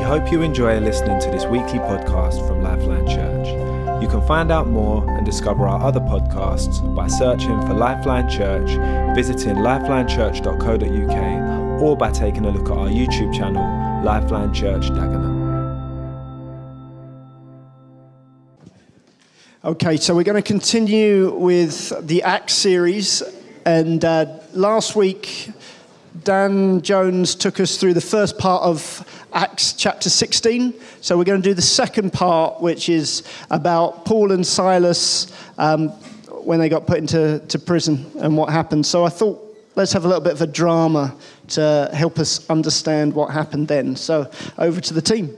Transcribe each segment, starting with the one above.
hope you enjoy listening to this weekly podcast from Lifeline Church. You can find out more and discover our other podcasts by searching for Lifeline Church, visiting lifelinechurch.co.uk, or by taking a look at our YouTube channel, Lifeline Church Dagenham. Okay, so we're going to continue with the Acts series, and last week Dan Jones took us through the first part of Acts chapter 16. So we're going to do the second part, which is about Paul and Silas when they got put into prison and what happened. So I thought, let's have a little bit of a drama to help us understand what happened then. So over to the team.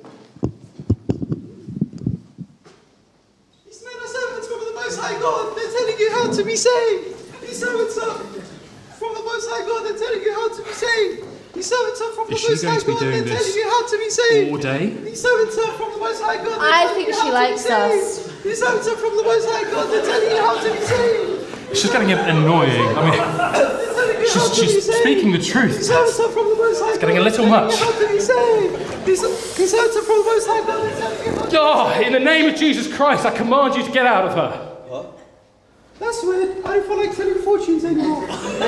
These men are servants from the Most High God. They're telling you how to be saved. These servants are from the Most High God. They're telling you how to be saved. These servants are from the Most High God. They're telling you how to be saved. All day? These servants are from the Most High God. I think she likes us. These servants are from the Most High God. They're telling you how to be saved. She's getting annoying. I mean, she's speaking the truth. These servants are from the Most High God. It's getting a little much. How to be saved. These servants are from the Most High God. They're telling you how to be saved. Oh, in the name of Jesus Christ, I command you to get out of her. That's weird. I don't feel like telling fortunes anymore.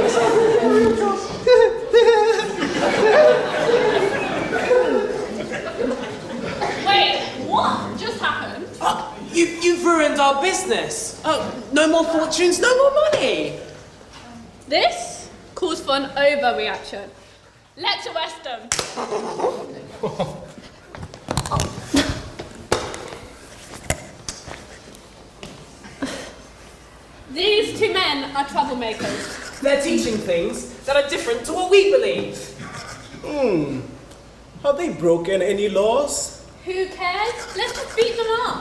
Wait, what just happened? You've ruined our business. No more fortunes, no more money. This calls for an overreaction. Let's arrest them. These two men are troublemakers. They're teaching things that are different to what we believe. Have they broken any laws? Who cares? Let's just beat them up.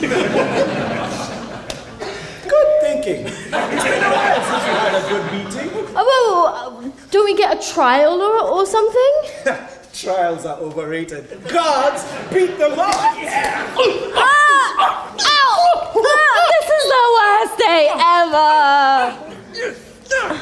Good thinking. It's been a while since we had a good meeting. Oh, don't we get a trial or something? Trials are overrated. Gods beat them up. Yeah. Ah! Ow! Ah, this is the worst day ever.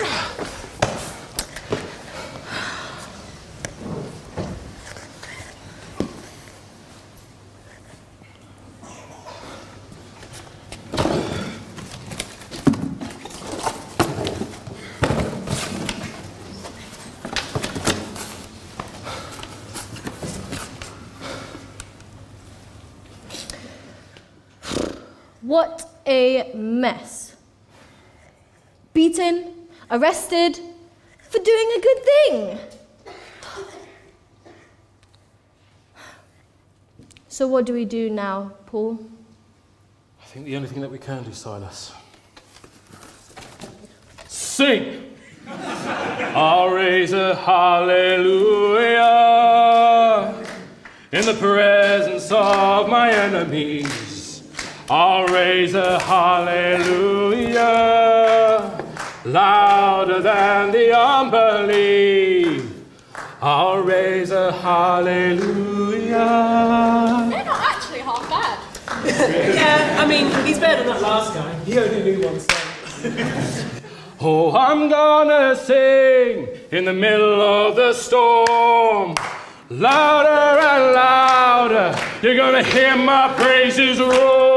What a mess. Beaten, arrested, for doing a good thing. So what do we do now, Paul? I think the only thing that we can do, Silas. Sing! I'll raise a hallelujah in the presence of my enemies. I'll raise a hallelujah louder than the unbelief. I'll raise a hallelujah. They're not actually half bad. Yeah, I mean, he's better than that last guy. He only knew one song. Oh, I'm gonna sing in the middle of the storm. Louder and louder, you're gonna hear my praises roar.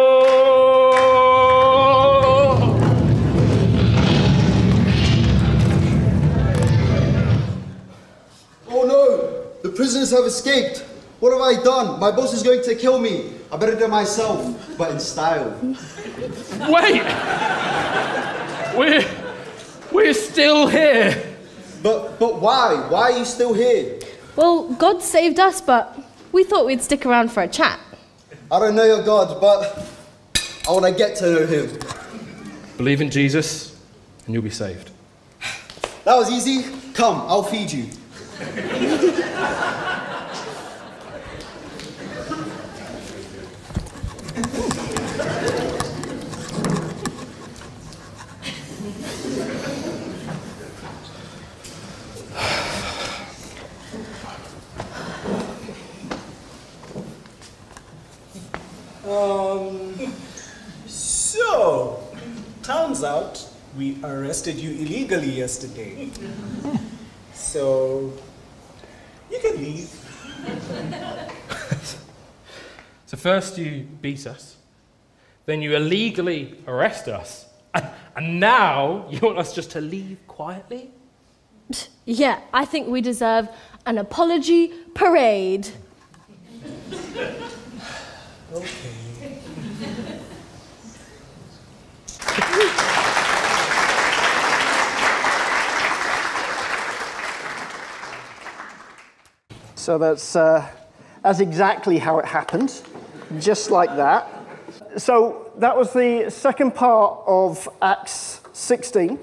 Oh no, the prisoners have escaped. What have I done? My boss is going to kill me. I better do it myself, but in style. Wait! We're still here. But why? Why are you still here? Well, God saved us, but we thought we'd stick around for a chat. I don't know your God, but I want to get to know him. Believe in Jesus, and you'll be saved. That was easy. Come, I'll feed you. So, turns out we arrested you illegally yesterday. So, you can leave. So first you beat us, then you illegally arrest us, and now you want us just to leave quietly? Yeah, I think we deserve an apology parade. Okay. So that's exactly how it happened, just like that. So that was the second part of Acts 16.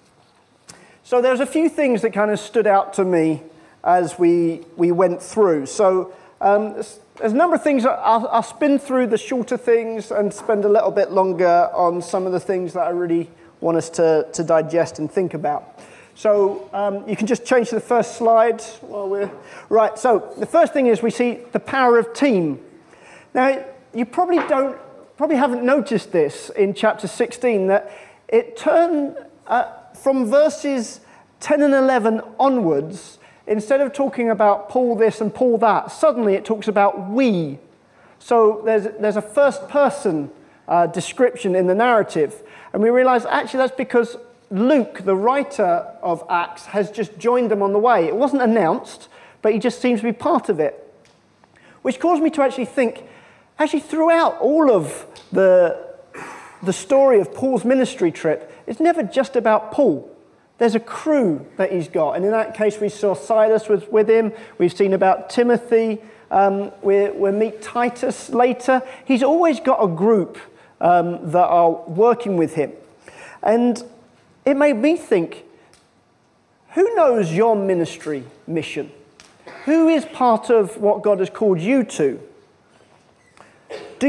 So there's a few things that kind of stood out to me as we went through. So there's a number of things. I'll spin through the shorter things and spend a little bit longer on some of the things that I really want us to digest and think about. So you can just change to the first slide while we're... Right, so the first thing is we see the power of team. Now, you probably haven't noticed this in chapter 16, that it turned from verses 10 and 11 onwards, instead of talking about Paul this and Paul that, suddenly it talks about we. So there's a first person description in the narrative. And we realize actually that's because Luke, the writer of Acts, has just joined them on the way. It wasn't announced, but he just seems to be part of it. Which caused me to actually think, actually throughout all of the story of Paul's ministry trip, it's never just about Paul. There's a crew that he's got. And in that case, we saw Silas was with him. We've seen about Timothy. We'll meet Titus later. He's always got a group that are working with him. And it made me think, who knows your ministry mission? Who is part of what God has called you to? Do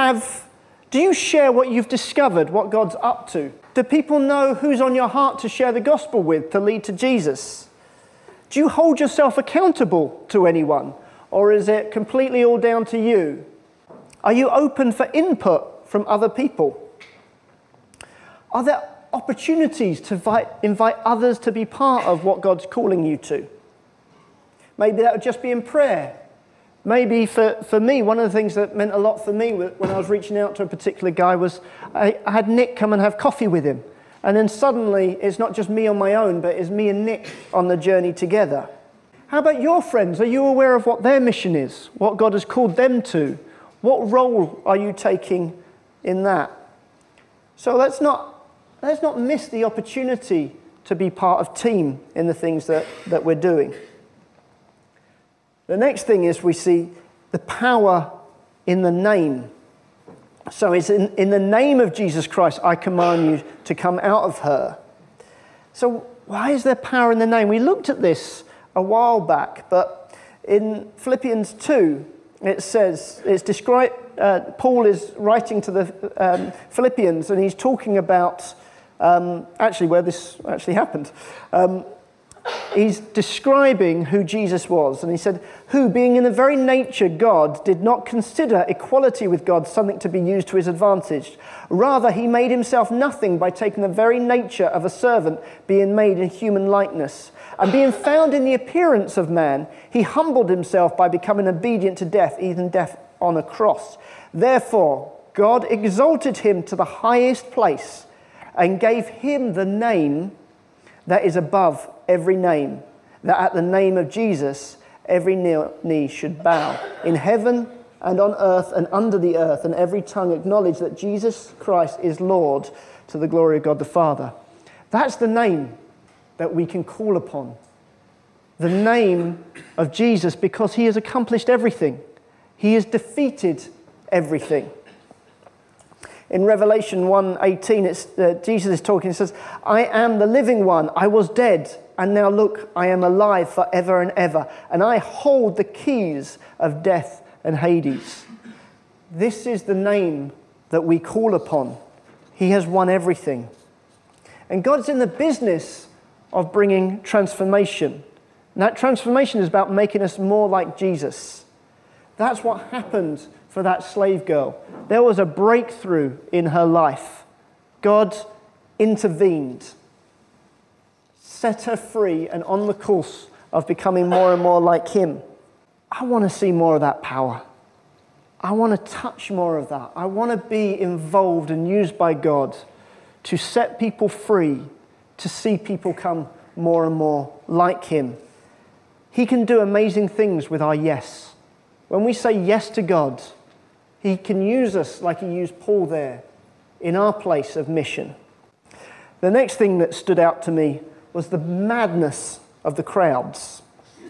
you share what you've discovered, what God's up to? Do people know who's on your heart to share the gospel with, to lead to Jesus? Do you hold yourself accountable to anyone? Or is it completely all down to you? Are you open for input from other people? Are there opportunities to invite others to be part of what God's calling you to? Maybe that would just be in prayer. Maybe for me, one of the things that meant a lot for me when I was reaching out to a particular guy was I had Nick come and have coffee with him. And then suddenly it's not just me on my own, but it's me and Nick on the journey together. How about your friends? Are you aware of what their mission is? What God has called them to? What role are you taking in that? So let's not miss the opportunity to be part of team in the things that we're doing. The next thing is we see the power in the name. So it's in the name of Jesus Christ, I command you to come out of her. So why is there power in the name? We looked at this a while back, but in Philippians 2, it says, it's described, Paul is writing to the Philippians, and he's talking about where this actually happened. He's describing who Jesus was, and he said, who, being in the very nature God, did not consider equality with God something to be used to his advantage. Rather, he made himself nothing by taking the very nature of a servant, being made in human likeness. And being found in the appearance of man, he humbled himself by becoming obedient to death, even death on a cross. Therefore, God exalted him to the highest place and gave him the name that is above every name, that at the name of Jesus, every knee should bow, in heaven and on earth and under the earth, and every tongue acknowledge that Jesus Christ is Lord, to the glory of God the Father. That's the name that we can call upon. The name of Jesus, because he has accomplished everything. He has defeated everything. In Revelation 1:18, Jesus is talking. He says, I am the living one. I was dead, and now look, I am alive forever and ever. And I hold the keys of death and Hades. This is the name that we call upon. He has won everything. And God's in the business of bringing transformation. And that transformation is about making us more like Jesus. That's what happened for that slave girl. There was a breakthrough in her life. God intervened, set her free, and on the course of becoming more and more like him. I want to see more of that power. I want to touch more of that. I want to be involved and used by God to set people free, to see people come more and more like him. He can do amazing things with our yes. When we say yes to God, he can use us like he used Paul there in our place of mission. The next thing that stood out to me was the madness of the crowds.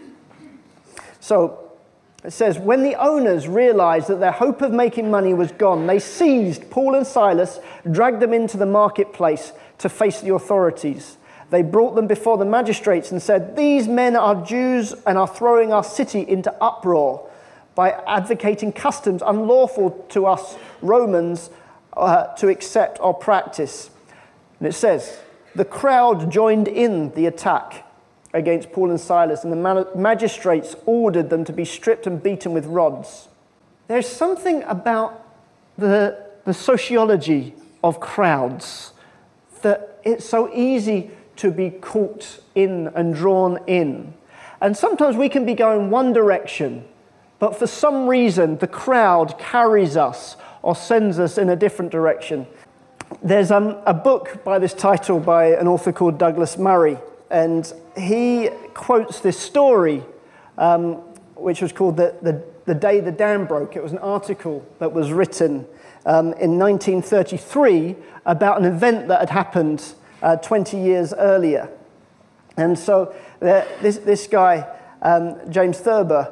So it says, when the owners realized that their hope of making money was gone, they seized Paul and Silas, dragged them into the marketplace to face the authorities. They brought them before the magistrates and said, "These men are Jews and are throwing our city into uproar by advocating customs unlawful to us Romans to accept or practice." And it says, the crowd joined in the attack against Paul and Silas, and the magistrates ordered them to be stripped and beaten with rods. There's something about the sociology of crowds that it's so easy to be caught in and drawn in. And sometimes we can be going one direction, but for some reason the crowd carries us or sends us in a different direction. There's a book by this title by an author called Douglas Murray, and he quotes this story, which was called the Day the Dam Broke. It was an article that was written in 1933 about an event that had happened 20 years earlier. And so this guy, James Thurber,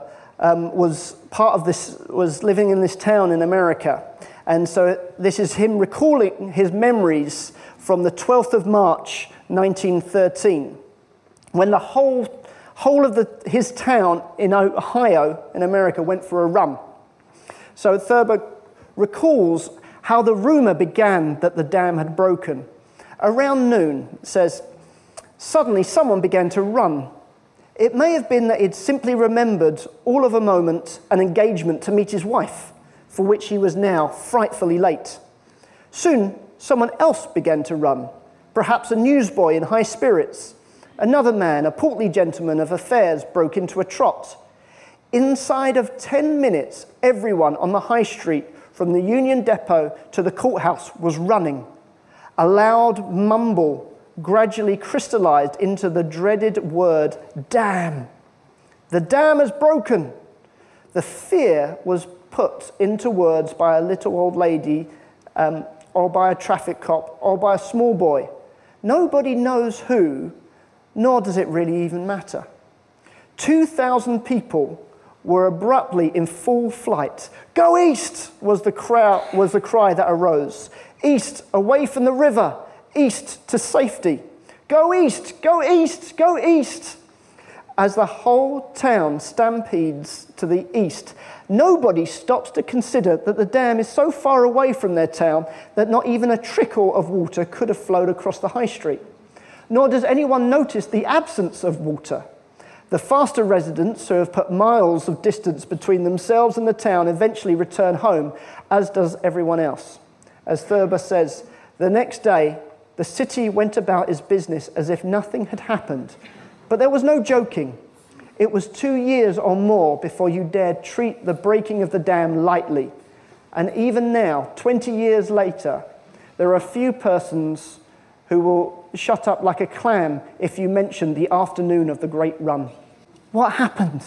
was living in this town in America. And so this is him recalling his memories from the 12th of March, 1913, when the whole of his town in Ohio, in America, went for a run. So Thurber recalls how the rumor began that the dam had broken. Around noon, it says, suddenly someone began to run. It may have been that he'd simply remembered all of a moment an engagement to meet his wife, for which he was now frightfully late. Soon, someone else began to run, perhaps a newsboy in high spirits. Another man, a portly gentleman of affairs, broke into a trot. Inside of 10 minutes, everyone on the high street, from the Union Depot to the courthouse, was running. A loud mumble gradually crystallized into the dreaded word, dam. The dam has broken. The fear was put into words by a little old lady, or by a traffic cop, or by a small boy. Nobody knows who, nor does it really even matter. 2,000 people were abruptly in full flight. "Go east!" was the cry that arose. "East, away from the river, east to safety. Go east, go east, go east." As the whole town stampedes to the east, nobody stops to consider that the dam is so far away from their town that not even a trickle of water could have flowed across the high street. Nor does anyone notice the absence of water. The faster residents, who have put miles of distance between themselves and the town, eventually return home, as does everyone else. As Thurber says, the next day, the city went about its business as if nothing had happened. But there was no joking. It was 2 years or more before you dared treat the breaking of the dam lightly. And even now, 20 years later, there are a few persons who will shut up like a clam if you mention the afternoon of the Great Run. What happened?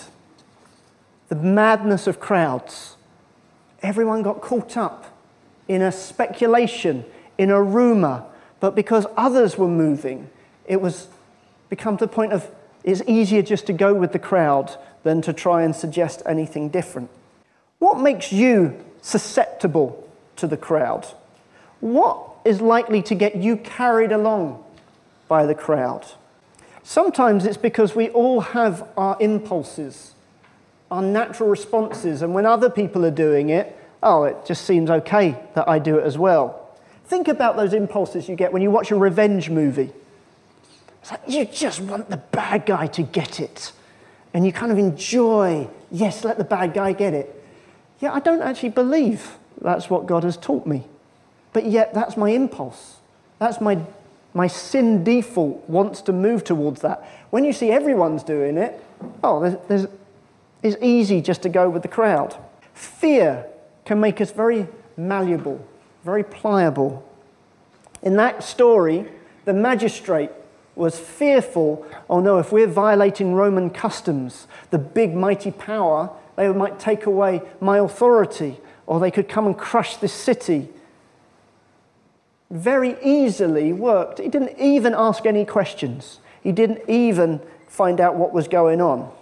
The madness of crowds. Everyone got caught up in a speculation, in a rumor, but because others were moving, it was become to the point of it's easier just to go with the crowd than to try and suggest anything different. What makes you susceptible to the crowd? What is likely to get you carried along by the crowd? Sometimes it's because we all have our impulses, our natural responses, and when other people are doing it, it just seems okay that I do it as well. Think about those impulses you get when you watch a revenge movie. It's like you just want the bad guy to get it. And you kind of enjoy, yes, let the bad guy get it. Yeah, I don't actually believe that's what God has taught me. But yet that's my impulse. That's my sin default wants to move towards that. When you see everyone's doing it, it's easy just to go with the crowd. Fear can make us very malleable, very pliable. In that story, the magistrate was fearful, oh no, if we're violating Roman customs, the big mighty power, they might take away my authority, or they could come and crush this city. Very easily worked. He didn't even ask any questions. He didn't even find out what was going on.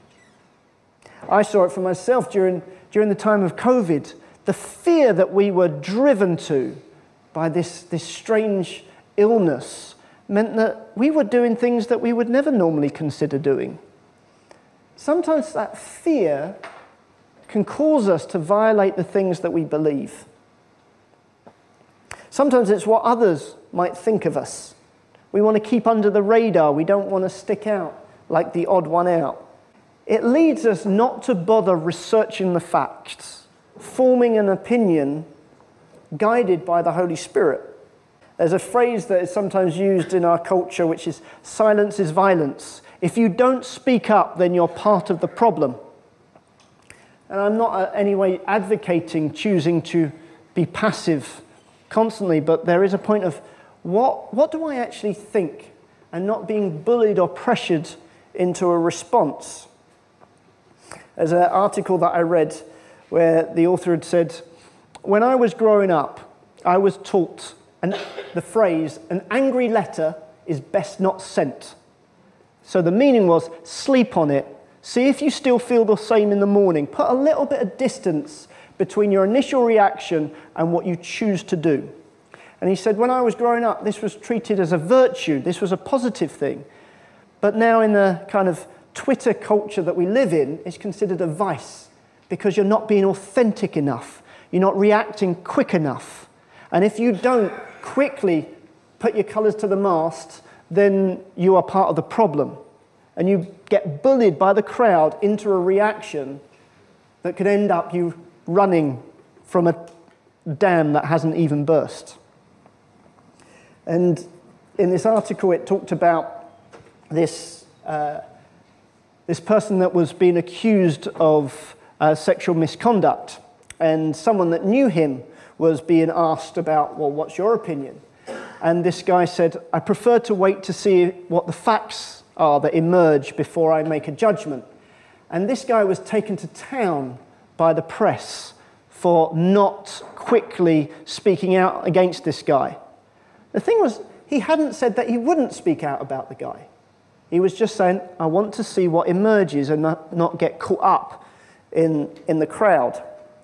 I saw it for myself during the time of COVID. The fear that we were driven to by this strange illness meant that we were doing things that we would never normally consider doing. Sometimes that fear can cause us to violate the things that we believe. Sometimes it's what others might think of us. We want to keep under the radar. We don't want to stick out like the odd one out. It leads us not to bother researching the facts, forming an opinion guided by the Holy Spirit. There's a phrase that is sometimes used in our culture, which is silence is violence. If you don't speak up, then you're part of the problem. And I'm not in any way advocating choosing to be passive constantly, but there is a point of what do I actually think, and not being bullied or pressured into a response. There's an article that I read where the author had said, when I was growing up, I was taught the phrase, an angry letter is best not sent. So the meaning was, sleep on it, see if you still feel the same in the morning. Put a little bit of distance between your initial reaction and what you choose to do. And he said, when I was growing up, this was treated as a virtue. This was a positive thing. But now in the kind of Twitter culture that we live in, it's considered a vice because you're not being authentic enough. You're not reacting quick enough. And if you don't quickly put your colours to the mast, then you are part of the problem. And you get bullied by the crowd into a reaction that could end up you running from a dam that hasn't even burst. And in this article, it talked about this person that was being accused of sexual misconduct, and someone that knew him was being asked about, well, what's your opinion? And this guy said, I prefer to wait to see what the facts are that emerge before I make a judgment. And this guy was taken to town by the press for not quickly speaking out against this guy. The thing was, he hadn't said that he wouldn't speak out about the guy. He was just saying, I want to see what emerges and not get caught up in the crowd.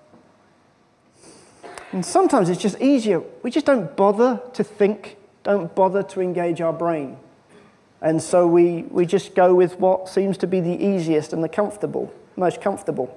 And sometimes it's just easier. We just don't bother to think, don't bother to engage our brain. And so we just go with what seems to be the easiest and the most comfortable.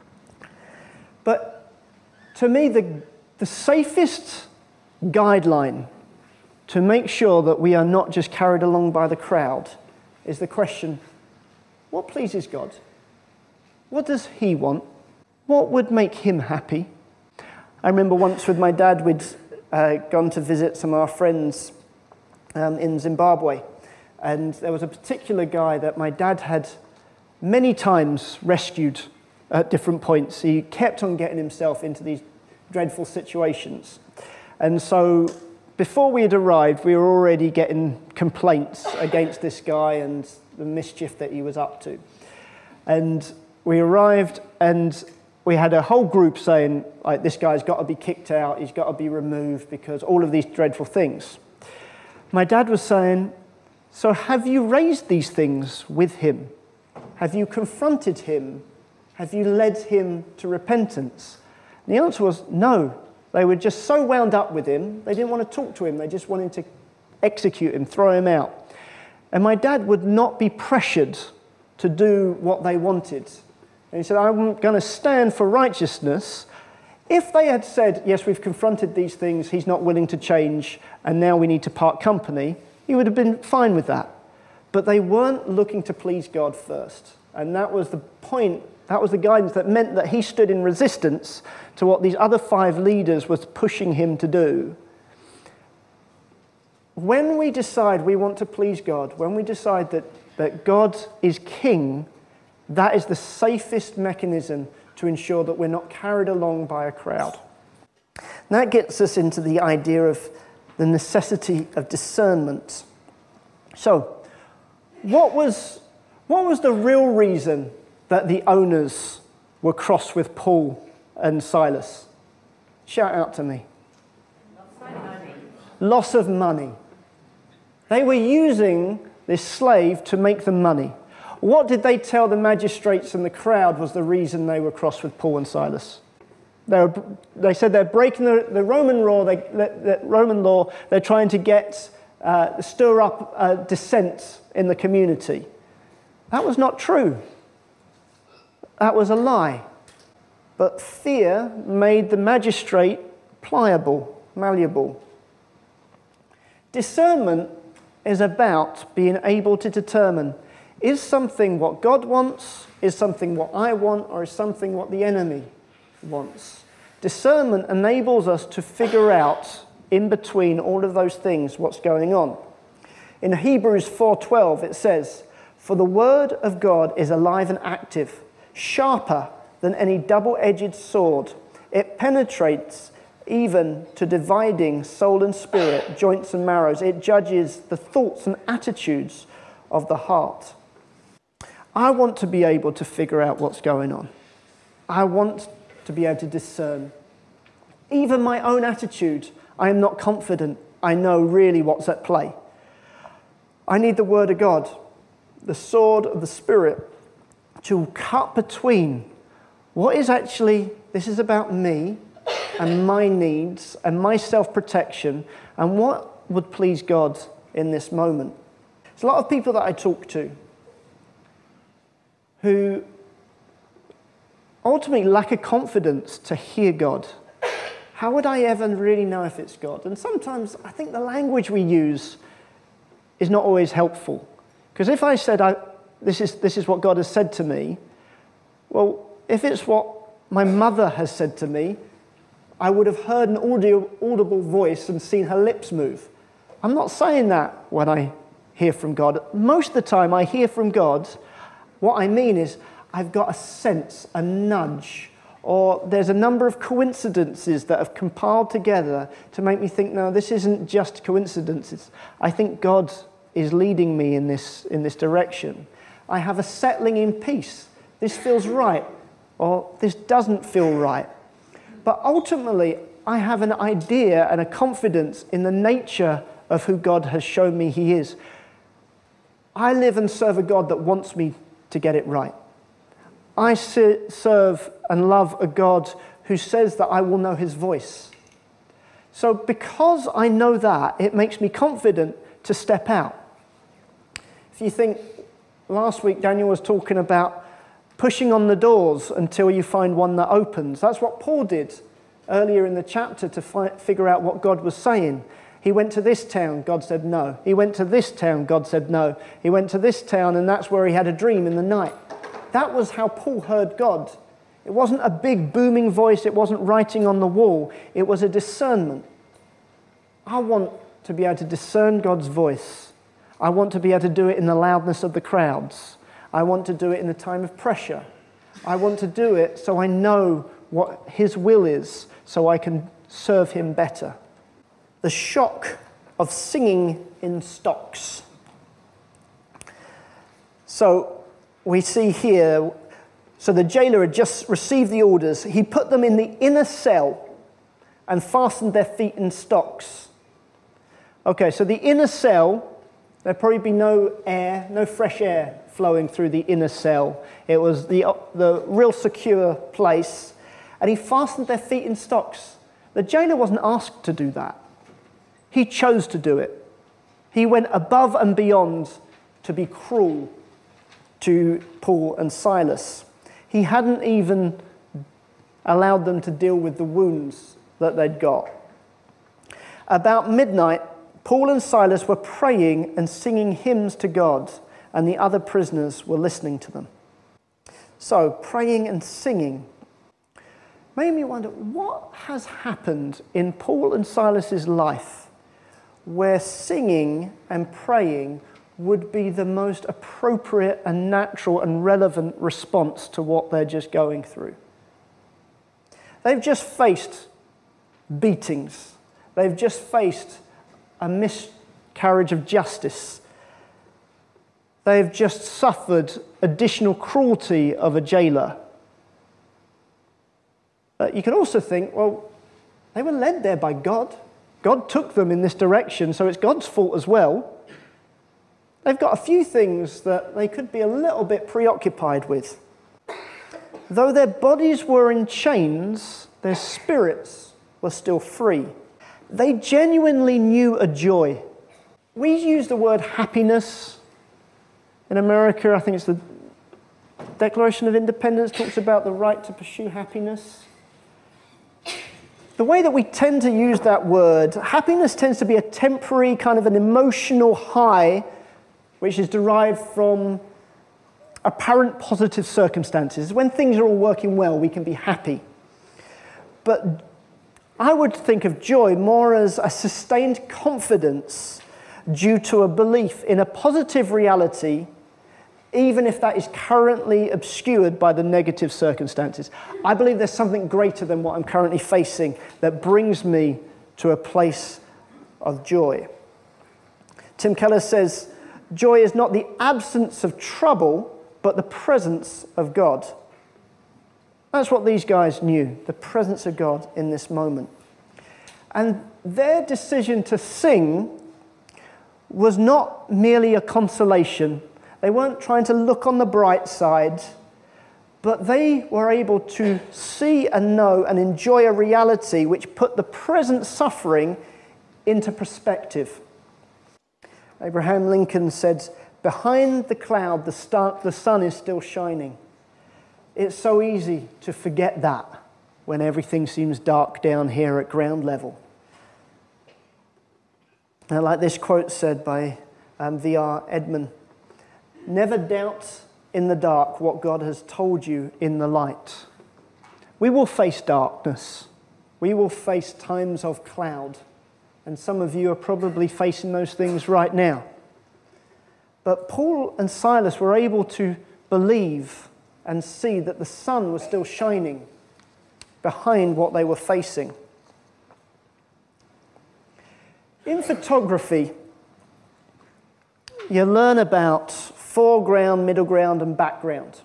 But to me, the safest guideline to make sure that we are not just carried along by the crowd is the question, what pleases God? What does he want? What would make him happy? I remember once with my dad, we'd gone to visit some of our friends in Zimbabwe. And there was a particular guy that my dad had many times rescued at different points. He kept on getting himself into these dreadful situations. And so before we had arrived, we were already getting complaints against this guy and the mischief that he was up to. And we arrived and we had a whole group saying, like, this guy's got to be kicked out, he's got to be removed because all of these dreadful things. My dad was saying, so have you raised these things with him? Have you confronted him? Have you led him to repentance? And the answer was no. They were just so wound up with him, they didn't want to talk to him, they just wanted to execute him, throw him out. And my dad would not be pressured to do what they wanted. And he said, I'm going to stand for righteousness. If they had said, yes, we've confronted these things, he's not willing to change, and now we need to part company, he would have been fine with that. But they weren't looking to please God first. And that was the point, that was the guidance that meant that he stood in resistance to what these other 5 leaders was pushing him to do. When we decide we want to please God, when we decide that God is king, that is the safest mechanism to ensure that we're not carried along by a crowd. And that gets us into the idea of the necessity of discernment. So, what was the real reason that the owners were cross with Paul and Silas? Shout out to me. Loss of money. They were using this slave to make them money. What did they tell the magistrates and the crowd was the reason they were cross with Paul and Silas? They said they're breaking the Roman law. They're trying to stir up dissent in the community. That was not true. That was a lie. But fear made the magistrate pliable, malleable. Discernment is about being able to determine, is something what God wants, is something what I want, or is something what the enemy wants? Discernment enables us to figure out, in between all of those things, what's going on. In Hebrews 4:12 it says, "For the word of God is alive and active, sharper than any double-edged sword. It penetrates even to dividing soul and spirit, joints and marrows. It judges the thoughts and attitudes of the heart." I want to be able to figure out what's going on. I want to be able to discern. Even my own attitude, I am not confident I know really what's at play. I need the Word of God, the sword of the Spirit, to cut between what is actually, this is about me and my needs and my self-protection, and what would please God in this moment. There's a lot of people that I talk to who ultimately lack a confidence to hear God. How would I ever really know if it's God? And sometimes I think the language we use is not always helpful. Because if I said, this is what God has said to me, well, if it's what my mother has said to me, I would have heard an audible voice and seen her lips move. I'm not saying that when I hear from God. Most of the time I hear from God, what I mean is I've got a sense, a nudge, or there's a number of coincidences that have compiled together to make me think, no, this isn't just coincidences. I think God is leading me in this direction. I have a settling in peace. This feels right, or this doesn't feel right. But ultimately, I have an idea and a confidence in the nature of who God has shown me He is. I live and serve a God that wants me to get it right. I serve and love a God who says that I will know His voice. So because I know that, it makes me confident to step out. If you think, last week Daniel was talking about pushing on the doors until you find one that opens. That's what Paul did earlier in the chapter to figure out what God was saying. He went to this town, God said no. He went to this town, God said no. He went to this town, and that's where he had a dream in the night. That was how Paul heard God. It wasn't a big booming voice. It wasn't writing on the wall. It was a discernment. I want to be able to discern God's voice. I want to be able to do it in the loudness of the crowds. I want to do it in the time of pressure. I want to do it so I know what His will is, so I can serve Him better. The shock of singing in stocks. So we see here, so the jailer had just received the orders. He put them in the inner cell and fastened their feet in stocks. Okay, so the inner cell, there'd probably be no air, no fresh air flowing through the inner cell. It was the real secure place. And he fastened their feet in stocks. The jailer wasn't asked to do that. He chose to do it. He went above and beyond to be cruel to Paul and Silas. He hadn't even allowed them to deal with the wounds that they'd got. About midnight, Paul and Silas were praying and singing hymns to God, and the other prisoners were listening to them. So, praying and singing made me wonder, what has happened in Paul and Silas's life where singing and praying would be the most appropriate and natural and relevant response to what they're just going through? They've just faced beatings. They've just faced a miscarriage of justice. They've just suffered additional cruelty of a jailer. But you can also think, well, they were led there by God. God took them in this direction, so it's God's fault as well. They've got a few things that they could be a little bit preoccupied with. Though their bodies were in chains, their spirits were still free. They genuinely knew a joy. We use the word happiness. In America, I think it's the Declaration of Independence talks about the right to pursue happiness. The way that we tend to use that word, happiness tends to be a temporary kind of an emotional high which is derived from apparent positive circumstances. When things are all working well, we can be happy. But I would think of joy more as a sustained confidence due to a belief in a positive reality, even if that is currently obscured by the negative circumstances. I believe there's something greater than what I'm currently facing that brings me to a place of joy. Tim Keller says, joy is not the absence of trouble, but the presence of God. That's what these guys knew, the presence of God in this moment. And their decision to sing was not merely a consolation. They weren't trying to look on the bright side, but they were able to see and know and enjoy a reality which put the present suffering into perspective. Abraham Lincoln said, "Behind the cloud, the sun is still shining." It's so easy to forget that when everything seems dark down here at ground level. And like this quote said by V.R. Edman, "Never doubt in the dark what God has told you in the light." We will face darkness. We will face times of cloud. And some of you are probably facing those things right now. But Paul and Silas were able to believe and see that the sun was still shining behind what they were facing. In photography, you learn about foreground, middle ground, and background.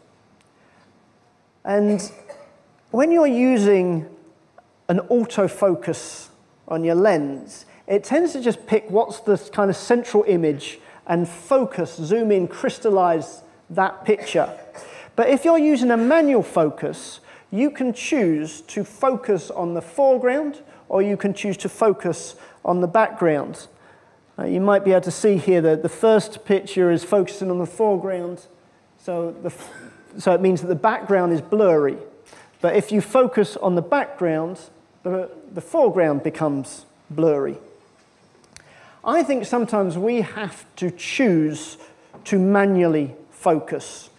And when you're using an autofocus on your lens, it tends to just pick what's the kind of central image and focus, zoom in, crystallize that picture. But if you're using a manual focus, you can choose to focus on the foreground or you can choose to focus on the background. You might be able to see here that the first picture is focusing on the foreground, so it means that the background is blurry. But if you focus on the background, the foreground becomes blurry. I think sometimes we have to choose to manually focus.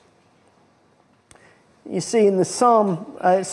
You see in the Psalm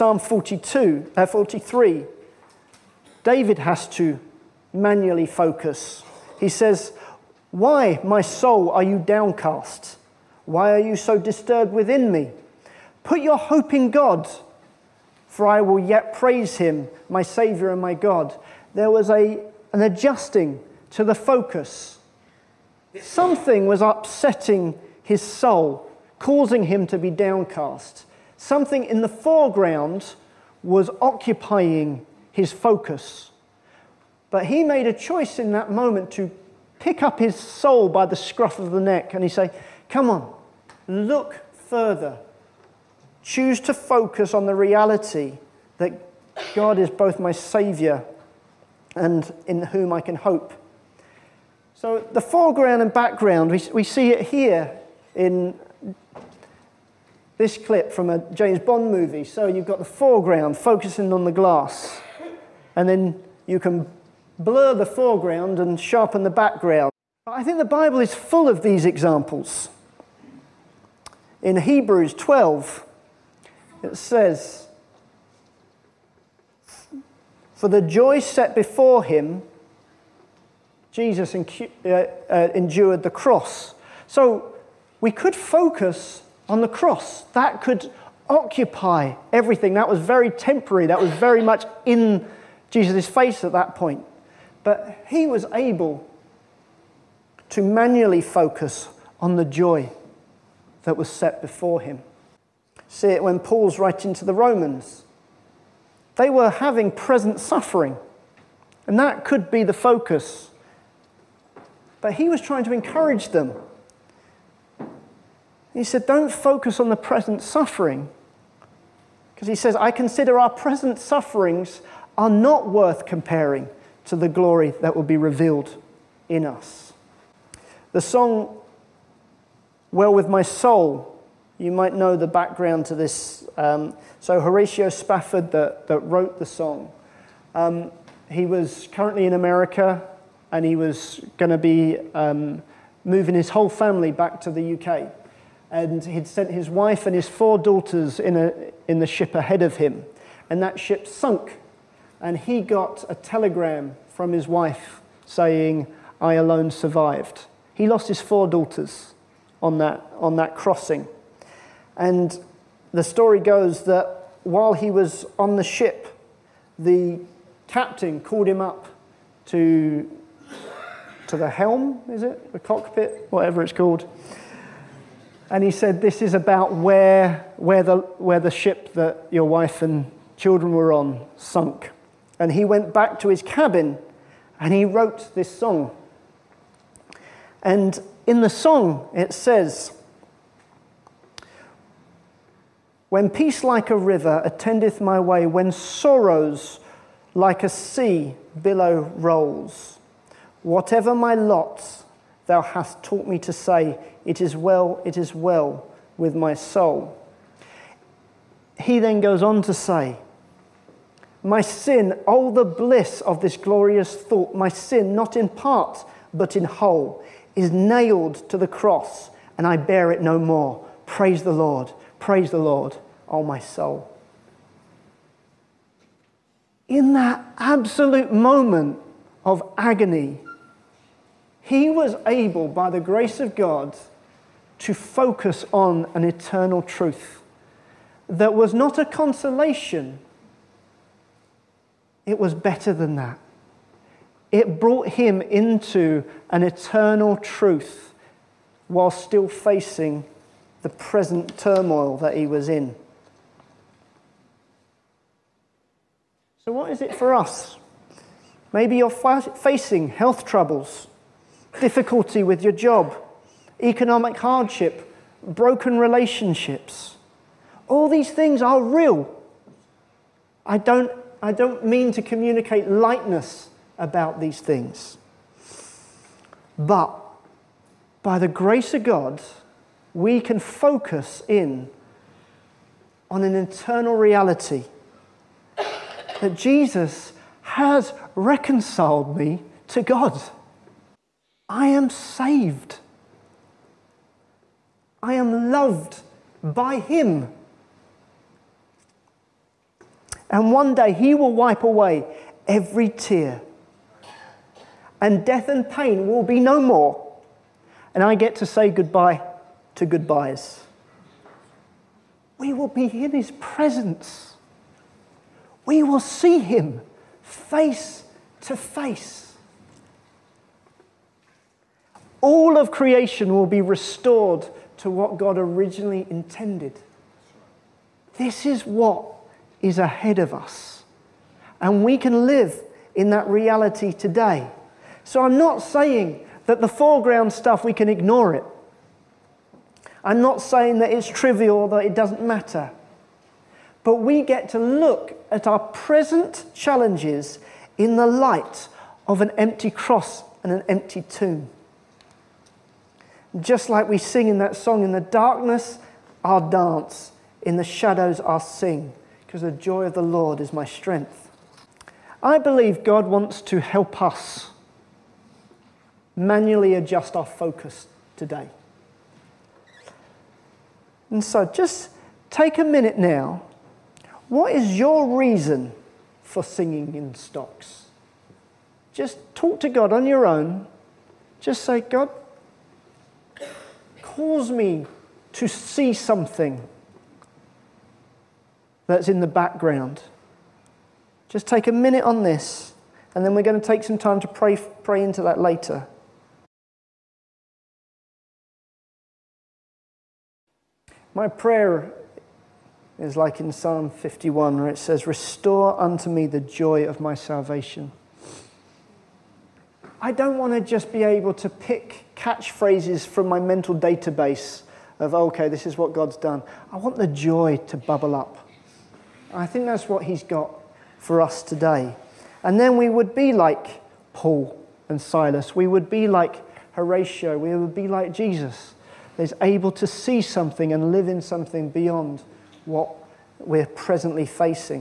43, David has to manually focus. He says, "Why, my soul, are you downcast? Why are you so disturbed within me? Put your hope in God, for I will yet praise him, my Savior and my God." There was an adjusting to the focus. Something was upsetting his soul, causing him to be downcast. Something in the foreground was occupying his focus. But he made a choice in that moment to pick up his soul by the scruff of the neck and he said, "Come on, look further. Choose to focus on the reality that God is both my Savior and in whom I can hope." So the foreground and background, we see it here in this clip from a James Bond movie. So you've got the foreground focusing on the glass, and then you can blur the foreground and sharpen the background. I think the Bible is full of these examples. In Hebrews 12, it says, "For the joy set before him, Jesus endured the cross." So we could focus on the cross. That could occupy everything. That was very temporary. That was very much in Jesus' face at that point. But he was able to manually focus on the joy that was set before him. See it when Paul's writing to the Romans. They were having present suffering, and that could be the focus. But he was trying to encourage them. He said, don't focus on the present suffering, because he says, I consider our present sufferings are not worth comparing to the glory that will be revealed in us. The song, Well With My Soul, you might know the background to this. So Horatio Spafford that wrote the song, he was currently in America, and he was going to be moving his whole family back to the UK. And he'd sent his wife and his 4 daughters in the ship ahead of him. And that ship sunk. And he got a telegram from his wife saying, I alone survived. He lost his 4 daughters on that crossing. And the story goes that while he was on the ship, the captain called him up to the helm, is it? The cockpit? Whatever it's called. And he said, this is about where the ship that your wife and children were on sunk. And he went back to his cabin and he wrote this song. And in the song it says, when peace like a river attendeth my way, when sorrows like a sea billow rolls, whatever my lot, thou hast taught me to say, it is well with my soul. He then goes on to say, my sin, oh the bliss of this glorious thought, my sin, not in part, but in whole, is nailed to the cross, and I bear it no more. Praise the Lord, oh my soul. In that absolute moment of agony, he was able, by the grace of God, to focus on an eternal truth that was not a consolation. It was better than that. It brought him into an eternal truth while still facing the present turmoil that he was in. So what is it for us? Maybe you're facing health troubles, difficulty with your job, economic hardship, broken relationships. All these things are real. I don't mean to communicate lightness about these things. But by the grace of God, we can focus in on an eternal reality that Jesus has reconciled me to God. I am saved. I am loved by him. And one day he will wipe away every tear. And death and pain will be no more. And I get to say goodbye to goodbyes. We will be in his presence. We will see him face to face. All of creation will be restored to what God originally intended. This is what is ahead of us. And we can live in that reality today. So I'm not saying that the foreground stuff, we can ignore it. I'm not saying that it's trivial or that it doesn't matter. But we get to look at our present challenges in the light of an empty cross and an empty tomb. Just like we sing in that song, in the darkness I'll dance, in the shadows I'll sing, because the joy of the Lord is my strength. I believe God wants to help us manually adjust our focus today. And so just take a minute now. What is your reason for singing in stocks? Just talk to God on your own. Just say, God, cause me to see something that's in the background. Just take a minute on this, and then we're going to take some time to pray into that later. My prayer is like in Psalm 51, where it says, "Restore unto me the joy of my salvation." I don't want to just be able to pick catchphrases from my mental database of, okay, this is what God's done. I want the joy to bubble up. I think that's what he's got for us today. And then we would be like Paul and Silas. We would be like Horatio. We would be like Jesus. Is able to see something and live in something beyond what we're presently facing.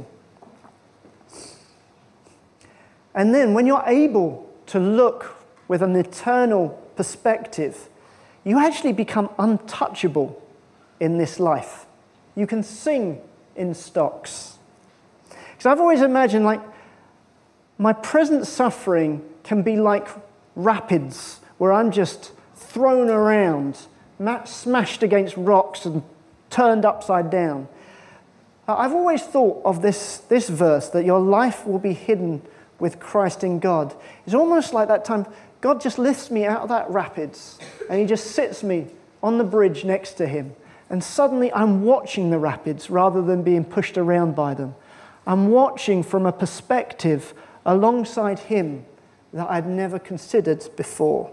And then when you're able to look with an eternal perspective, you actually become untouchable in this life. You can sing in stocks. Because I've always imagined, like, my present suffering can be like rapids, where I'm just thrown around, smashed against rocks and turned upside down. I've always thought of this verse, that your life will be hidden with Christ in God. It's almost like that time God just lifts me out of that rapids and he just sits me on the bridge next to him. And suddenly I'm watching the rapids rather than being pushed around by them. I'm watching from a perspective alongside him that I'd never considered before.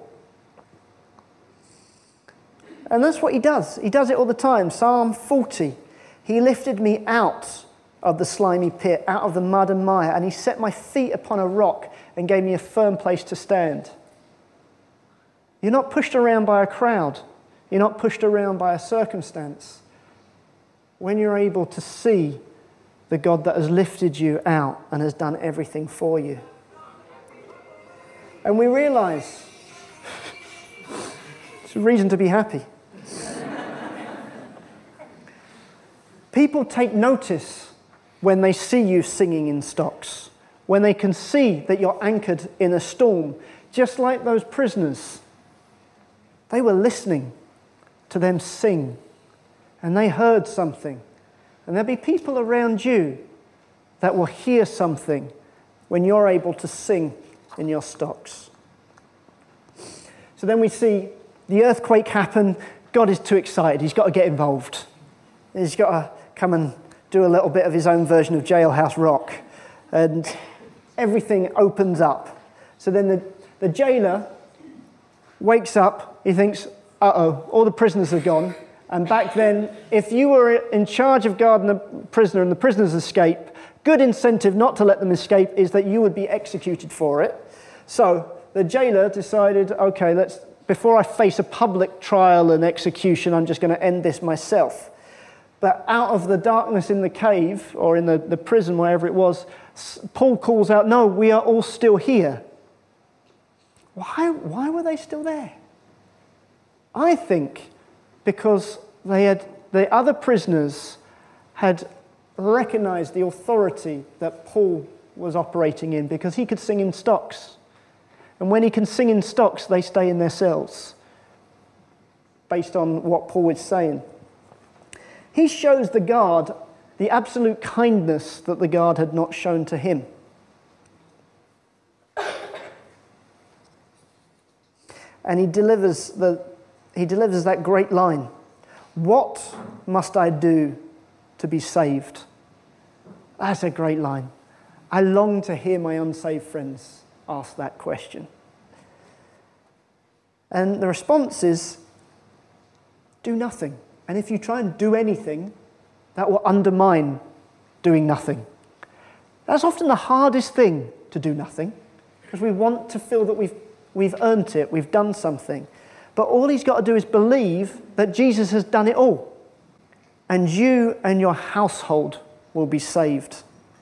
And that's what he does. He does it all the time. Psalm 40. He lifted me out of the slimy pit, out of the mud and mire, and he set my feet upon a rock and gave me a firm place to stand. You're not pushed around by a crowd. You're not pushed around by a circumstance. When you're able to see the God that has lifted you out and has done everything for you. And we realize it's a reason to be happy. People take notice when they see you singing in stocks, when they can see that you're anchored in a storm, just like those prisoners. They were listening to them sing, and they heard something. And there'll be people around you that will hear something when you're able to sing in your stocks. So then we see the earthquake happen. God is too excited. He's got to get involved. He's got to come and do a little bit of his own version of Jailhouse Rock. And everything opens up. So then the jailer wakes up. He thinks, uh-oh, all the prisoners are gone. And back then, if you were in charge of guarding a prisoner and the prisoners escape, good incentive not to let them escape is that you would be executed for it. So the jailer decided, okay, before I face a public trial and execution, I'm just going to end this myself. But out of the darkness in the cave, or in the prison, wherever it was, Paul calls out, no, we are all still here. Why were they still there? I think because the other prisoners had recognized the authority that Paul was operating in, because he could sing in stocks. And when he can sing in stocks, they stay in their cells, based on what Paul is saying. He shows the guard the absolute kindness that the guard had not shown to him. And he delivers that great line. What must I do to be saved? That's a great line. I long to hear my unsaved friends ask that question. And the response is, do nothing. And if you try and do anything, that will undermine doing nothing. That's often the hardest thing, to do nothing, because we want to feel that we've earned it, we've done something. But all he's got to do is believe that Jesus has done it all. And you and your household will be saved.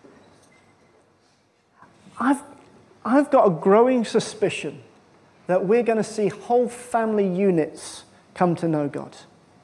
I've got a growing suspicion that we're going to see whole family units come to know God.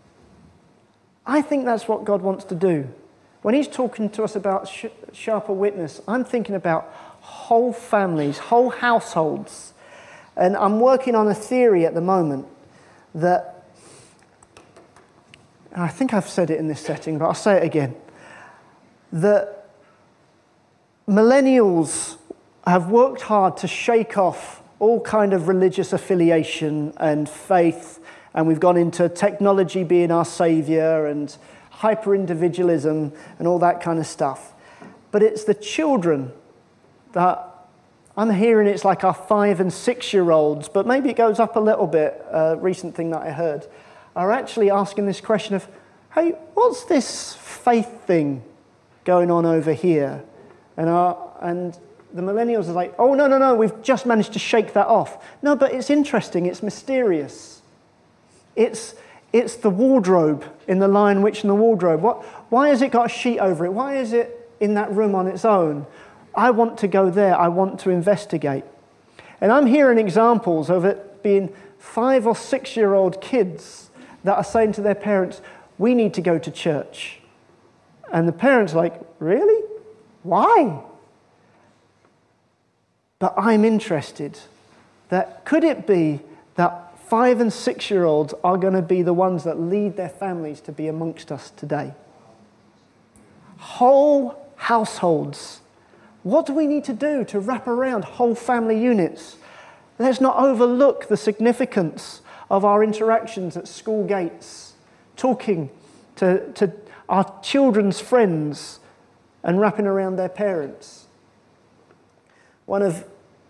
I think that's what God wants to do. When he's talking to us about sharper witness, I'm thinking about whole families, whole households. And I'm working on a theory at the moment that, and I think I've said it in this setting, but I'll say it again. that millennials have worked hard to shake off all kind of religious affiliation and faith, and we've gone into technology being our savior and hyper-individualism and all that kind of stuff. But it's the children that I'm hearing, it's like our 5 and 6 year olds, but maybe it goes up a little bit, a recent thing that I heard, are actually asking this question of, hey, what's this faith thing going on over here? And the millennials are like, oh, no, we've just managed to shake that off. No, but it's interesting, it's mysterious. It's the wardrobe in The Lion, Witch and the Wardrobe. Why has it got a sheet over it? Why is it in that room on its own? I want to go there. I want to investigate. And I'm hearing examples of it being 5 or 6 year old kids that are saying to their parents, we need to go to church. And the parents are like, really? Why? But I'm interested that could it be that 5 and 6 year olds are going to be the ones that lead their families to be amongst us today? Whole households. What do we need to do to wrap around whole family units? Let's not overlook the significance of our interactions at school gates, talking to our children's friends and wrapping around their parents. One of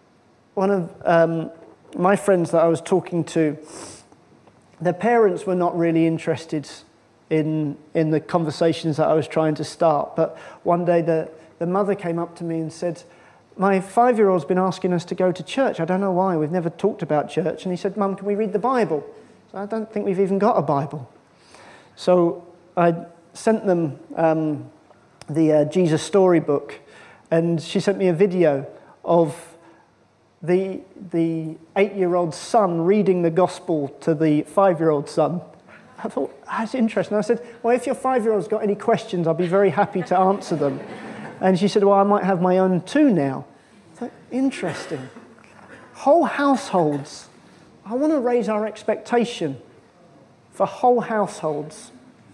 my friends that I was talking to, their parents were not really interested in the conversations that I was trying to start. But one day the mother came up to me and said, my 5-year-old's been asking us to go to church. I don't know why. We've never talked about church. And he said, Mum, can we read the Bible? So I don't think we've even got a Bible. So I sent them the Jesus Storybook, and she sent me a video of the 8-year-old son reading the gospel to the 5-year-old son. I thought, that's interesting. I said, well, if your 5-year-old's got any questions, I'll be very happy to answer them. And she said, well, I might have my own too now. I thought, interesting. Whole households. I want to raise our expectation for whole households.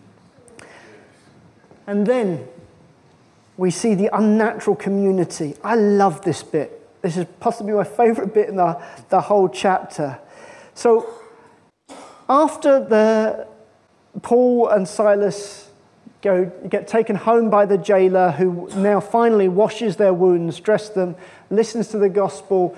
And then we see the unnatural community. I love this bit. This is possibly my favourite bit in the whole chapter. So after Paul and Silas get taken home by the jailer, who now finally washes their wounds, dresses them, listens to the gospel,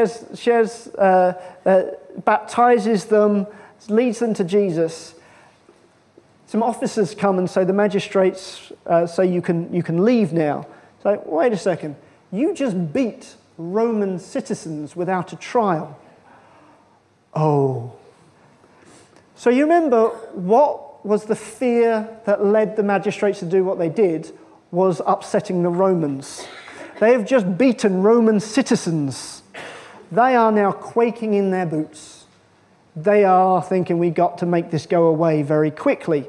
baptizes them, leads them to Jesus. Some officers come and say, the magistrates say you can leave now. It's like, wait a second, you just beat Roman citizens without a trial. Oh. So you remember what was the fear that led the magistrates to do what they did was upsetting the Romans. They have just beaten Roman citizens. They are now quaking in their boots. They are thinking, we've got to make this go away very quickly.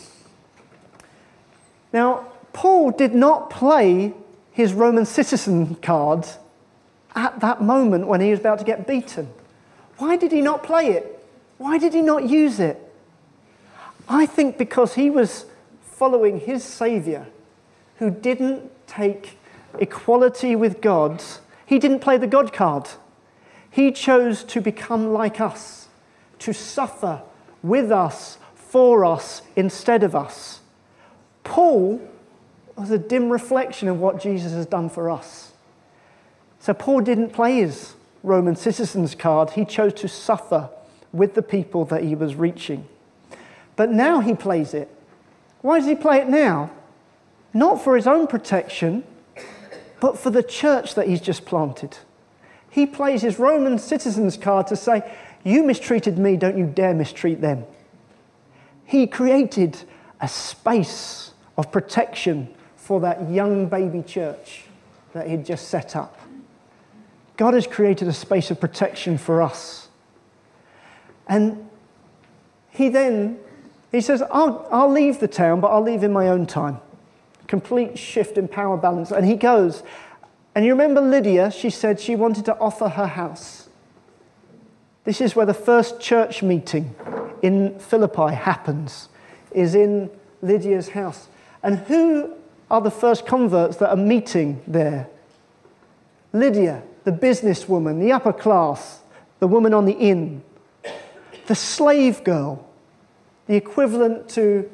Now, Paul did not play his Roman citizen card at that moment when he was about to get beaten. Why did he not play it? Why did he not use it? I think because he was following his Saviour, who didn't take equality with God. He didn't play the God card. He chose to become like us, to suffer with us, for us, instead of us. Paul was a dim reflection of what Jesus has done for us. So Paul didn't play his Roman citizen's card. He chose to suffer with the people that he was reaching. But now he plays it. Why does he play it now? Not for his own protection, but for the church that he's just planted. He plays his Roman citizen's card to say, you mistreated me, don't you dare mistreat them. He created a space of protection for that young baby church that he'd just set up. God has created a space of protection for us. And he says, I'll leave the town, but I'll leave in my own time. Complete shift in power balance. And he goes. And you remember Lydia, she said she wanted to offer her house. This is where the first church meeting in Philippi happens, is in Lydia's house. And who are the first converts that are meeting there. Lydia, the businesswoman, the upper class, the woman on the inn, the slave girl, the equivalent to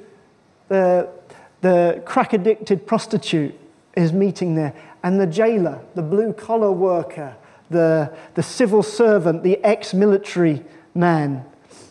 the crack-addicted prostitute is meeting there, and the jailer, the blue-collar worker, the civil servant, the ex-military man.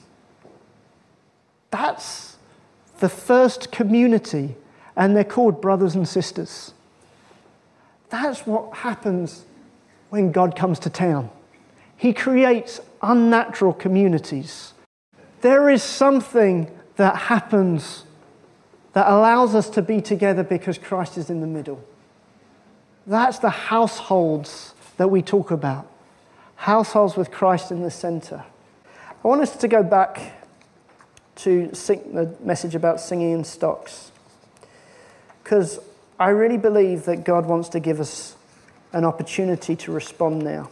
That's the first community, and they're called brothers and sisters. That's what happens when God comes to town. He creates unnatural communities. There is something that happens that allows us to be together because Christ is in the middle. That's the households that we talk about. Households with Christ in the center. I want us to go back to the message about singing in stocks, because I really believe that God wants to give us an opportunity to respond now.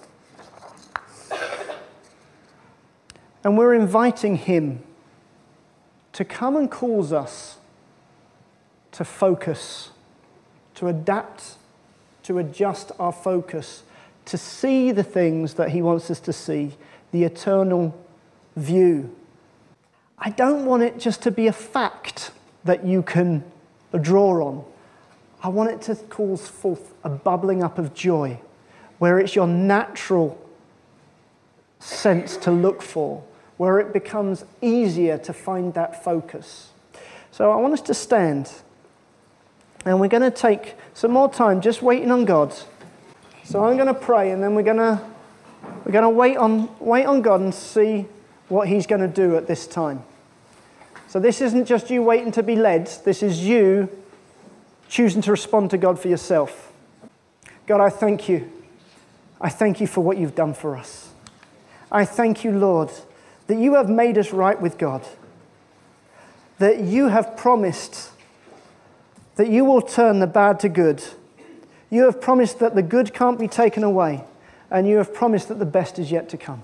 And we're inviting him to come and cause us to focus, to adapt, to adjust our focus, to see the things that he wants us to see, the eternal view. I don't want it just to be a fact that you can draw on. I want it to cause forth a bubbling up of joy, where it's your natural sense to look for, where it becomes easier to find that focus. So I want us to stand, and we're going to take some more time just waiting on God. So I'm going to pray, and then we're going to wait on God and see what he's going to do at this time. So this isn't just you waiting to be led. This is you choosing to respond to God for yourself. God, I thank you. I thank you for what you've done for us. I thank you, Lord, that you have made us right with God, that you have promised that you will turn the bad to good. You have promised that the good can't be taken away, and you have promised that the best is yet to come.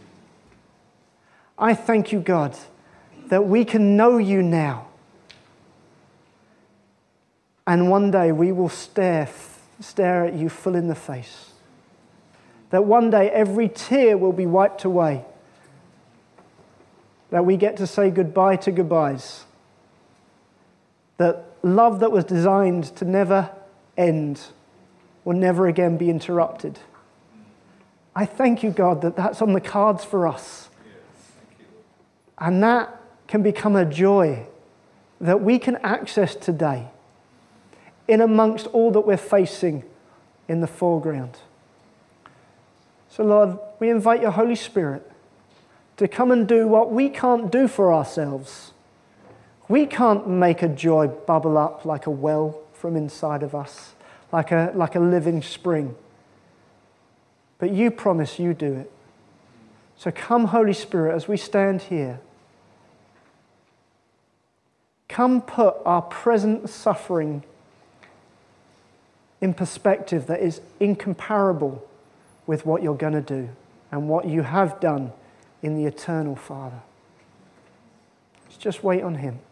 I thank you, God, that we can know you now, and one day we will stare at you full in the face. That one day every tear will be wiped away. That we get to say goodbye to goodbyes. That love that was designed to never end will never again be interrupted. I thank you, God, that that's on the cards for us. And that can become a joy that we can access today in amongst all that we're facing in the foreground. So, Lord, we invite your Holy Spirit to come and do what we can't do for ourselves. We can't make a joy bubble up like a well from inside of us, like a living spring. But you promise you do it. So come, Holy Spirit, as we stand here. Come put our present suffering in perspective that is incomparable with what you're going to do and what you have done in the eternal Father. Let's just wait on him.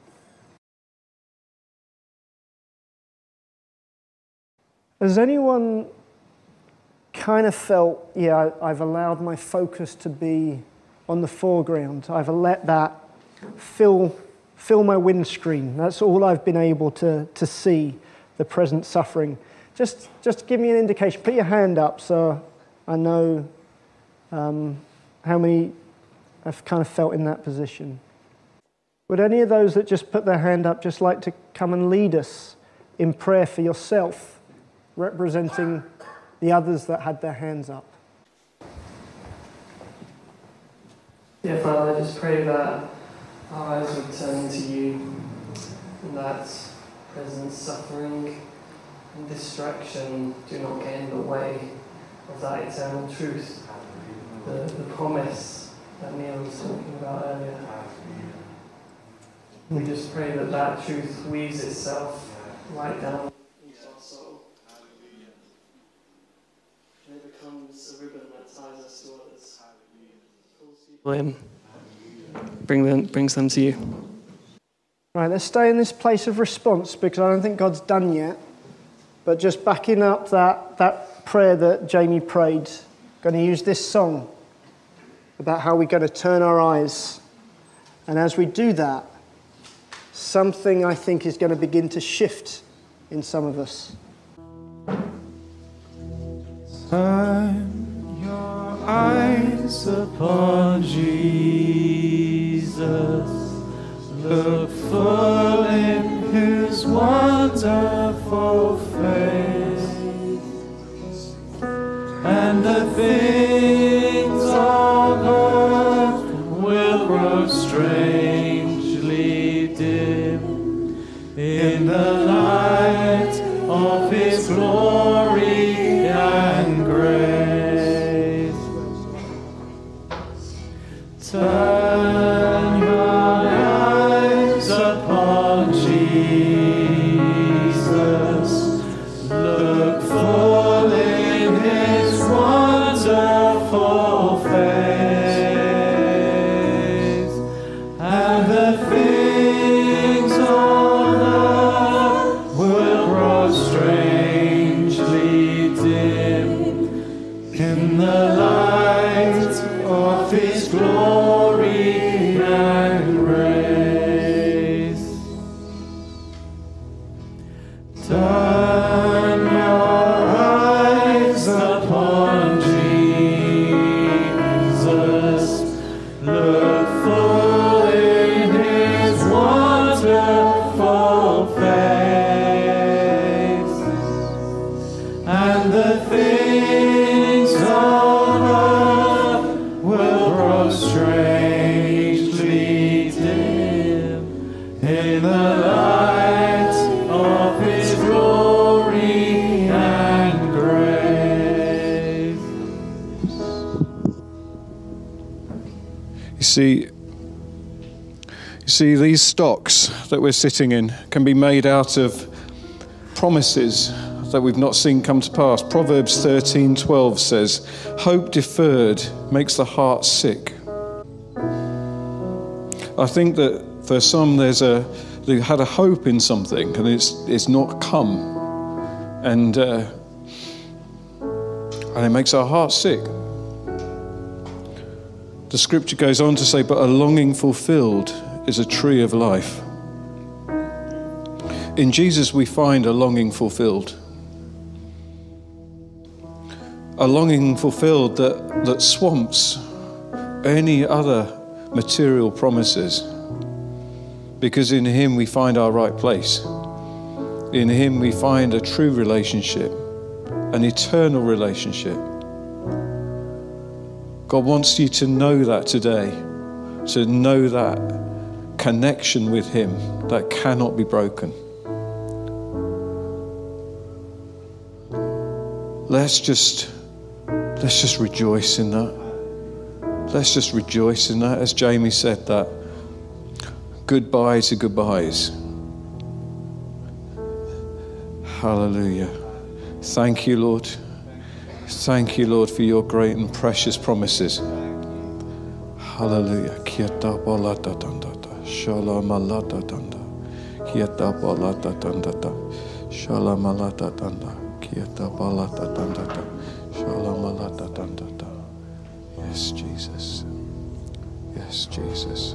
Has anyone kind of felt, I've allowed my focus to be on the foreground. I've let that fill my windscreen. That's all I've been able to see, the present suffering. Just give me an indication. Put your hand up so I know how many have kind of felt in that position. Would any of those that just put their hand up just like to come and lead us in prayer for yourself, representing the others that had their hands up? Dear Father, I just pray that our eyes would turn to you, and that present suffering and distraction do not get in the way of that eternal truth, the promise that Neil was talking about earlier. We just pray that that truth weaves itself right down into our soul. And it becomes a ribbon that ties us to others. Pulls people in, brings them to you. Right, let's stay in this place of response because I don't think God's done yet. But just backing up that prayer that Jamie prayed, going to use this song about how we're going to turn our eyes. And as we do that, something I think is going to begin to shift in some of us. Turn your eyes upon Jesus. Look full in his wonderful face, and the things on earth will grow strangely dim in the light of his glory and grace. Turn your eyes upon Jesus. Look full in his wonderful face, and the things on earth will grow strangely dim in the light of his glory and grace. Turn your eyes upon Jesus. Look full in his wonderful face, and the things on earth will grow strangely dim in the light of his glory and grace. You see, these stocks that we're sitting in can be made out of promises that we've not seen come to pass. Proverbs 13:12 says, "Hope deferred makes the heart sick." I think that for some they had a hope in something and it's not come, and it makes our heart sick. The scripture goes on to say, "But a longing fulfilled is a tree of life." In Jesus we find a longing fulfilled. A longing fulfilled that swamps any other material promises. Because in him we find our right place. In him we find a true relationship, an eternal relationship. God wants you to know that today, to know that connection with him that cannot be broken. Let's just rejoice in that. Let's just rejoice in that. As Jamie said, that goodbyes are goodbyes. Hallelujah. Thank you, Lord. Thank you, Lord, for your great and precious promises. Hallelujah. Kieta balata dandata. Shalamalata danda. Kieta balata dandata. Shalamalata danda. Kieta balata dandata. Shalamalata dandata. Yes, Jesus. Yes, Jesus.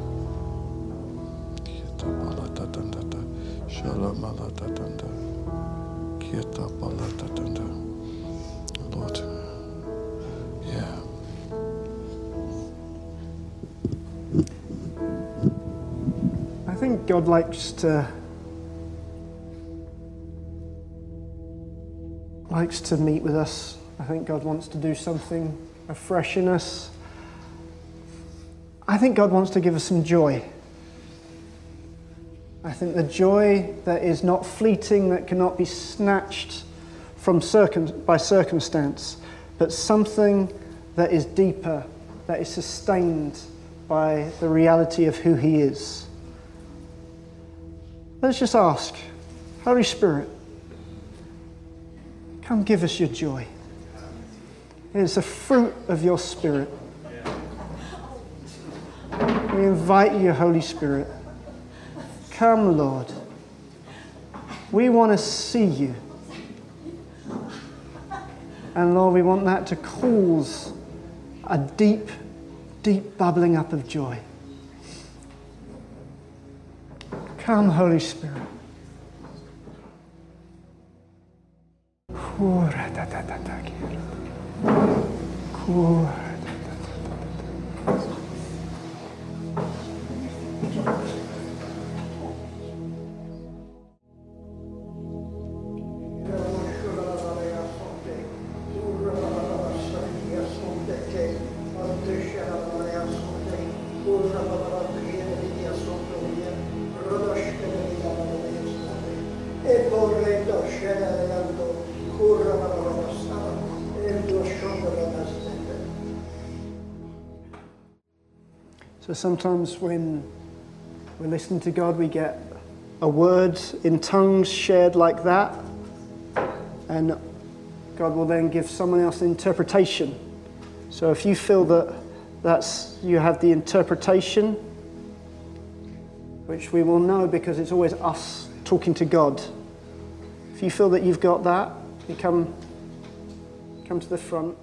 Kieta balata dandata. Shalamalata danda. Kieta balata danda. Lord, yeah. I think God likes to meet with us. I think God wants to do something afresh in us. I think God wants to give us some joy. I think the joy that is not fleeting, that cannot be snatched from by circumstance, but something that is deeper, that is sustained by the reality of who he is. Let's just ask, Holy Spirit, come give us your joy. It is the fruit of your Spirit. We invite you, Holy Spirit. Come, Lord. We want to see you. And Lord, we want that to cause a deep, deep bubbling up of joy. Come, Holy Spirit. So sometimes when we're listening to God, we get a word in tongues shared like that, and God will then give someone else an interpretation. So if you feel that you have the interpretation, which we will know because it's always us talking to God. If you feel that you've got that, you come to the front.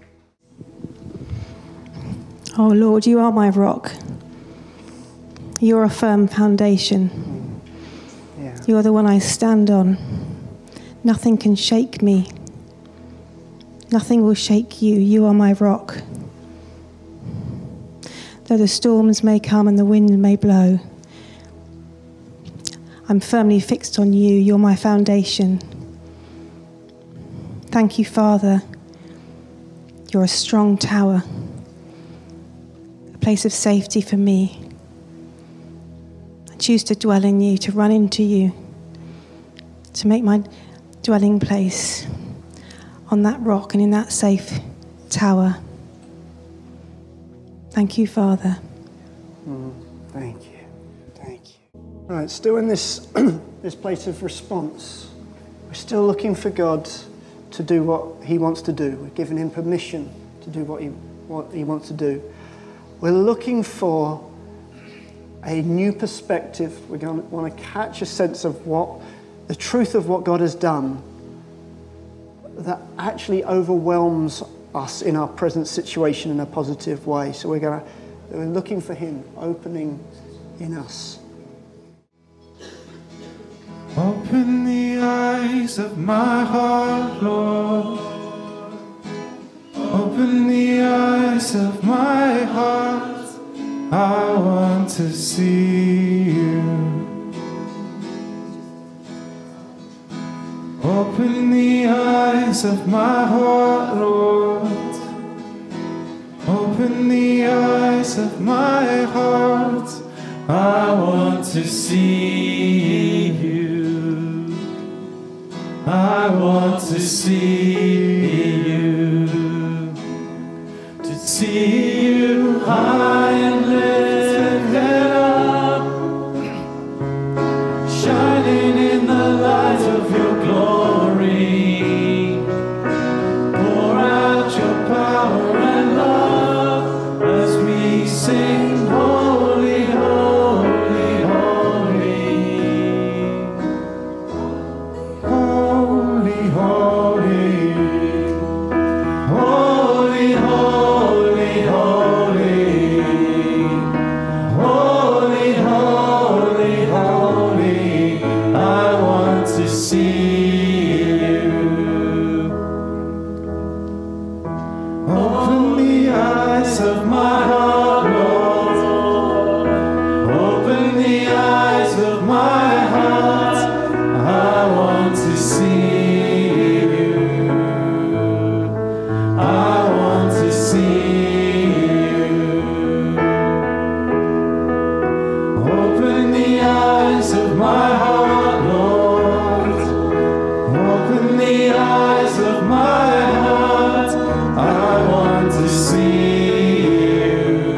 Oh Lord, you are my rock. You're a firm foundation. Yeah. You are the one I stand on. Nothing can shake me. Nothing will shake you. You are my rock. Though the storms may come and the wind may blow, I'm firmly fixed on you. You're my foundation. Thank you, Father. You're a strong tower, a place of safety for me. I choose to dwell in you, to run into you, to make my dwelling place on that rock and in that safe tower. Thank you, Father. Thank you. Thank you. Right, still in this this place of response. We're still looking for God to do what he wants to do. We're giving him permission to do what he wants to do. We're looking for a new perspective. We're going to want to catch a sense of what the truth of what God has done that actually overwhelms us in our present situation in a positive way. So we're looking for him opening in us. Open the eyes of my heart, Lord. Open the eyes of my heart. I want to see you. Open the eyes of my heart, Lord. Open the eyes of my heart. I want to see you. I want to see you. To see you high and lifted up, shining in the light of your glory. Pour out your power and love as we sing, holy, holy, holy. Holy, holy. Holy, holy, holy. Holy, holy, holy. I want to see you. Open the eyes of my heart, Lord. Open the eyes of my heart. I want to see you. I want to see you. Open the eyes of my heart, Lord. Open the eyes of my heart. I want to see you.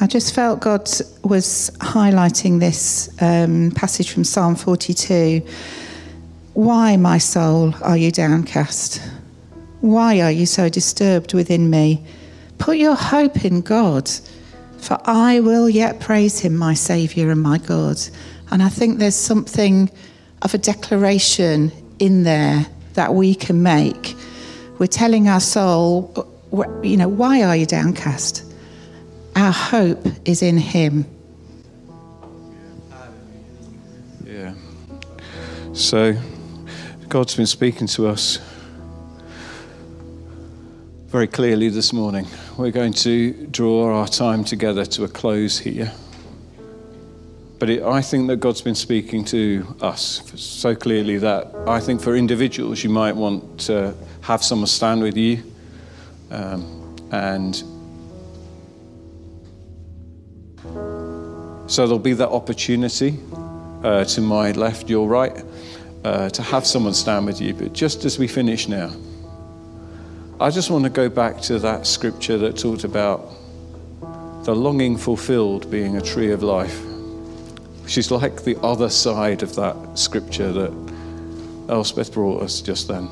I just felt God was highlighting this passage from Psalm 42. Why, my soul, are you downcast? Why are you so disturbed within me? Put your hope in God, for I will yet praise him, my Saviour and my God. And I think there's something of a declaration in there that we can make. We're telling our soul, why are you downcast? Our hope is in him. Yeah. So God's been speaking to us very clearly this morning. We're going to draw our time together to a close here. But I think that God's been speaking to us so clearly that I think for individuals you might want to have someone stand with you. And so there'll be that opportunity to my left, your right, to have someone stand with you. But just as we finish now, I just want to go back to that scripture that talked about the longing fulfilled being a tree of life, which is like the other side of that scripture that Elspeth brought us just then.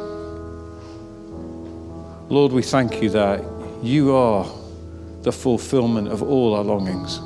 Lord, we thank you that you are the fulfillment of all our longings.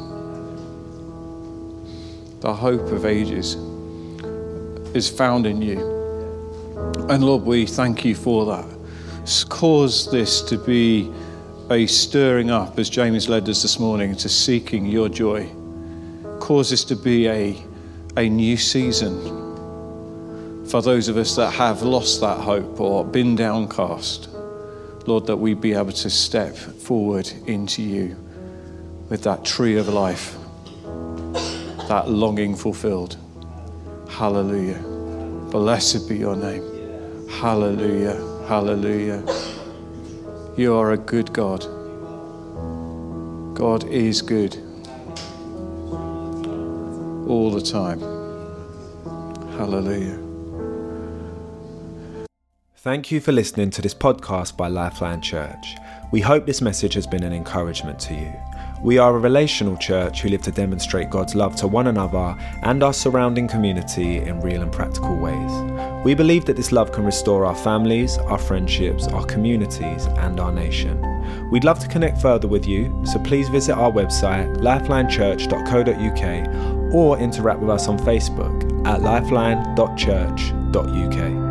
The hope of ages is found in you. And Lord, we thank you for that. Cause this to be a stirring up, as James led us this morning, to seeking your joy. Cause this to be a new season for those of us that have lost that hope or been downcast. Lord, that we be able to step forward into you with that tree of life, that longing fulfilled. Hallelujah. Blessed be your name. Hallelujah. Hallelujah. You are a good God. God is good all the time. Hallelujah. Thank you for listening to this podcast by Lifeline Church. We hope this message has been an encouragement to you. We are a relational church who live to demonstrate God's love to one another and our surrounding community in real and practical ways. We believe that this love can restore our families, our friendships, our communities, and our nation. We'd love to connect further with you, so please visit our website, lifelinechurch.co.uk, or interact with us on Facebook at lifeline.church.uk.